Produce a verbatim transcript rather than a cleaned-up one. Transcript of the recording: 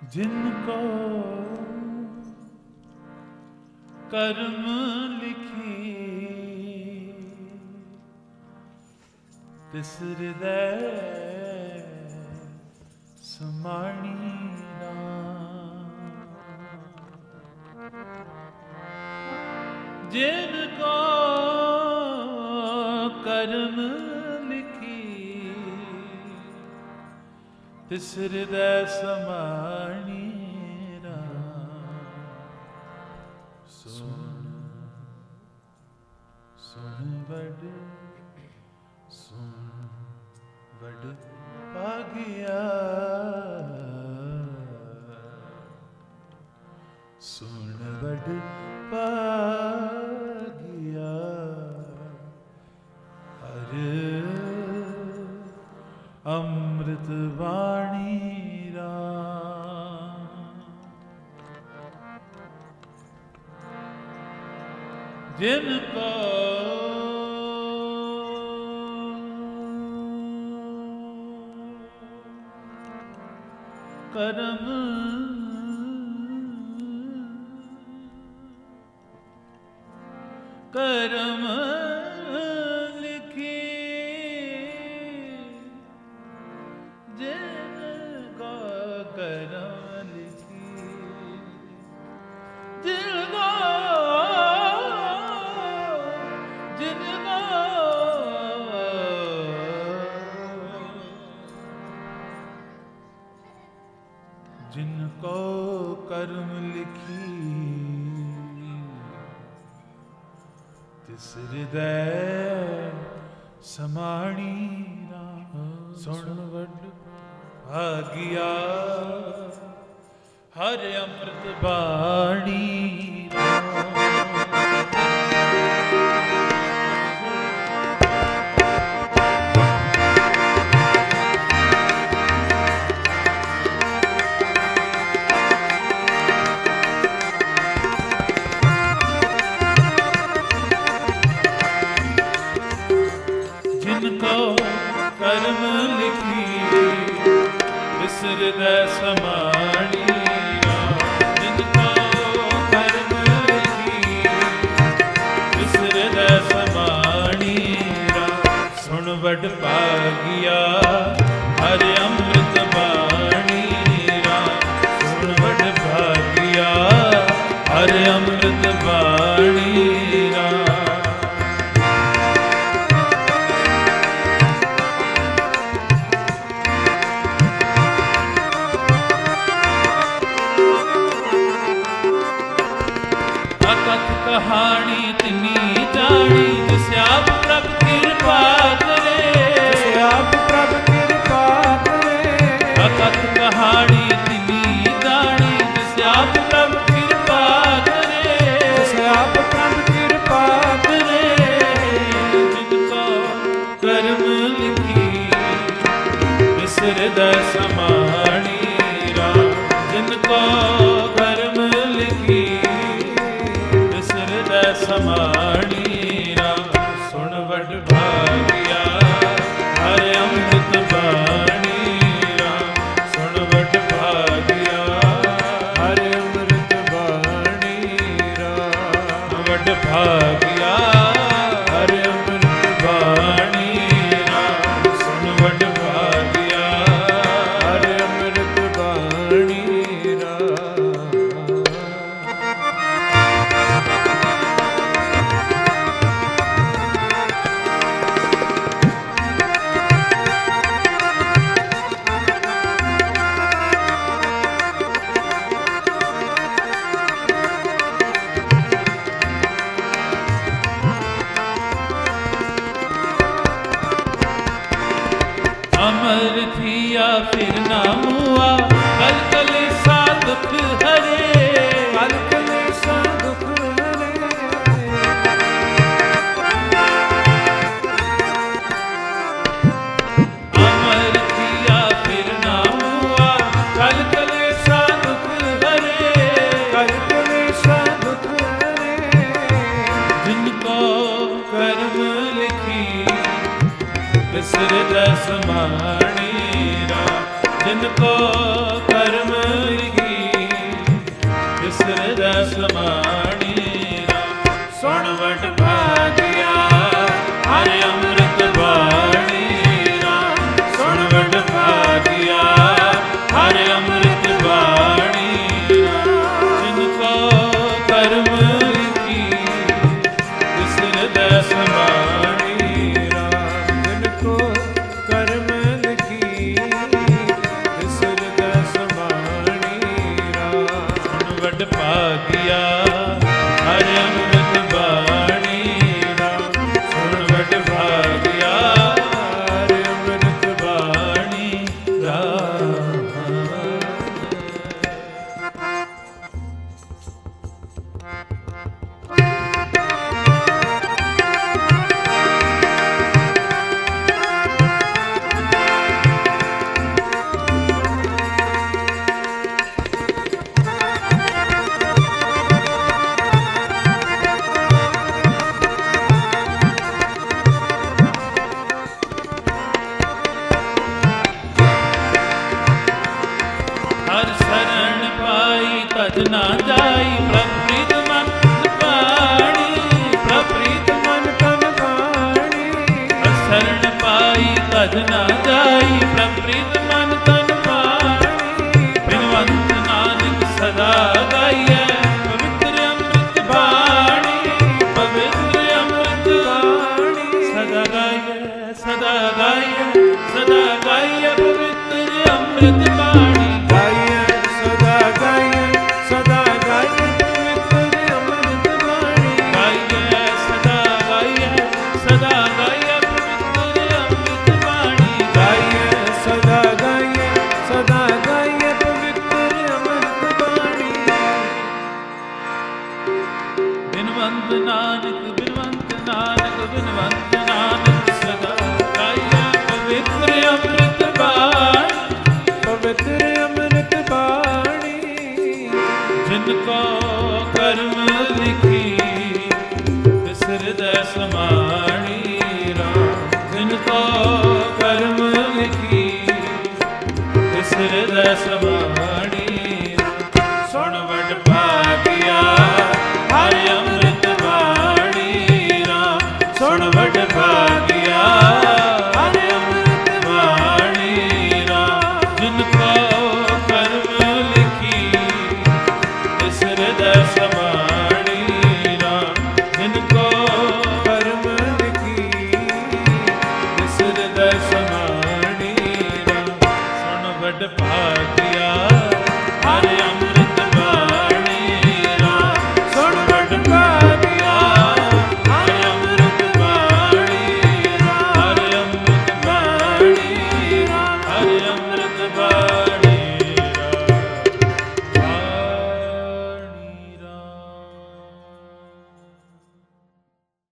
जिनको कर्म लिखी तिस हृदय समाणी जिनको कर्म लिखी तिस हृदय समाणी सुन सुन बड़ सुन बड़ भागिया सुन बड़ भागिया हर अमृत वाणी जिनको कर्म कर्म लिखी जिनको कर्म लिखी जिनको जिनको जिनको कर्म लिखी तिस हृदय समाणी सुन वड भागिया हर अमृत बाणी कर्म लिखी तिस हृदय समाणी जिनको कर्म लिखी तिस हृदय समाणी सुन बड़ भागिया हर अमृत बाणी सुन बड़ भागिया हर अमृत बाणी कहानी तिनी जानी जिसे आप प्रभ कृपा करे जिसे आप प्रभ कृपा करे अकथ कहानी तिनी जानी जिसे आप प्रभ कृपा करे जिसे आप प्रभ कृपा करे जिनको कर्म लिखी इस हृदय समाणी जिनको कर्म लिखी समाणी सुन वड भागिया हर अमृत बाणी सुन वड भागिया हर अमृत बाणी वड भागिया हर अमृत बाणी सुन वड भागिया हर अमृत बाणी अमर थिया फिर ना मुआ कल कलेसा दुख हरे कल कलेसा दुख हरे अमर थिया फिर ना मुआ कल कलेसा दुख हरे कल कलेसा दुख हरे जिनको कर्म लिखी तिस हृदय समाणी जिनको कर्म लिखी ਸਮਾਣੀ ਸੁਣ ਵਡ ਭਾਗਿਆ ਹਰ ਅੰਮ੍ਰਿਤ ਬਾਣੀ ਰਾਮ ਸੁਣ ਵਡ ਭਾਗਿਆ ਹਰ ਅੰਮ੍ਰਿਤ ਬਾਣੀ ਜਿਨ ਕੋ ਕਰਮ ਲਿਖੀ ਤਿਸ ਹਿਰਦੈ ਸਮਾਣੀ ਰਾਮ ਜਿਨ ਕੋ ਕਰਮ ਲਿਖੀ ਤਿਸ ਹਿਰਦੈ ਸਮਾਣੀ ਰਾਮ ਸੁਣ ਵਡ ਭਾਗਿਆ ਹਰ ਅੰਮ੍ਰਿਤ ਬਾਣੀ ਰਾਮ ਸੁਣ ਵਡ ਭਾਗਿਆ ਹਰ ਅੰਮ੍ਰਿਤ ਬਾਣੀ ਰਾਮ ਹਰ ਸ਼ਰਨ ਪਾਈ ਤਜ ਨਾ ਜਾਈ ਪ੍ਰਪ੍ਰੀਤ ਮਨ ਪਾਣੀ ਪ੍ਰਪ੍ਰੀਤ ਮਨ ਤਨ ਪਾਣੀ ਹਰ ਸ਼ਰਨ ਪਾਈ ਤਜ ਨਾ ਜਾਈ ਪ੍ਰਪ੍ਰੀਤ ਮਨ ਤਨ ਪਾਣੀ ਬਿਨਵੰਤ ਨਾਨਕ ਸਦਾ ਗਾਈਐ ਪਵਿੱਤਰ ਅੰਮ੍ਰਿਤ ਬਾਣੀ ਪਵਿੱਤਰ ਅੰਮ੍ਰਿਤ ਬਾਣੀ ਸਦਾ ਗਾਈਐ ਸਦਾ ਗਾਈਐ ਸਦਾ ਗਾਈਐ ਪਵਿੱਤਰ ਅੰਮ੍ਰਿਤ ਬਾਣੀ ਬਿਨਵੰਤ ਨਾਨਕ ਬਿਨਵੰਤ ਨਾਨਕ ਬਿਨਵੰਤ ਨਾਨਕ